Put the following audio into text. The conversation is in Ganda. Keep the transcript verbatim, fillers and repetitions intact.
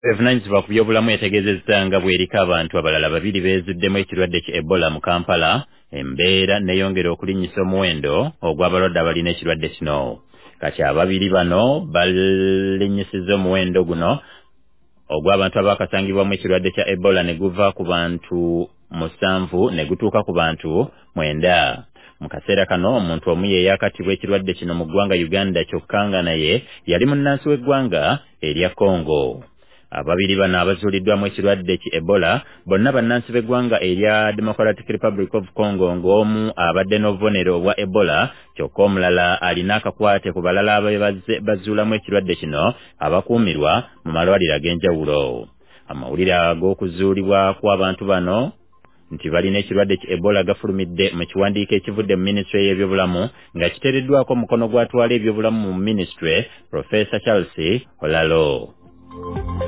Evunaanyizibwa ku byobulamu yategeezezza nga bw'eriko abantu abalala babiri beezuddemu ekirwadde ki Ebola mu Kampala, embeera neeyongera okulinnyisa omuwendo ogw'abalwadde abalina ekirwadde kino. Kati ababiri bano balinnyisizza omuwendo guno ogw'abantu abaakasangibwamu ekirwadde kya Ebola ne guva ku bantu musanvu ne gutuuka ku bantu mwenda. Mu kaseera kano omuntu omu ye yaakatibwa ekirwadde kino mu ggwanga Uganda kyokka nga naye yali munnansi w'eggwanga erya Congo. Ababiri bano abazuuliddwamu ekirwadde ki Ebola bonna bannansi b'eggwanga erya Democratic Republic of Congo, ng'omu abadde n'obubonero obwa Ebola kyokka omulala alina akakwate ku balala abazze bazuulamu ekirwadde kino abakuumirwa mu malwaliro ag'enjawulo. Amawulire ag'okuzuulibwa kw'abantu bano nti balina ekirwadde ki Ebola gafulumidde mu kiwandiiko ekivudde mu Minisitule y'ebyobulamu nga kiteereddwako omukono gw'atwala ebyobulamu mu Minisitule, Professor Charles Olalo.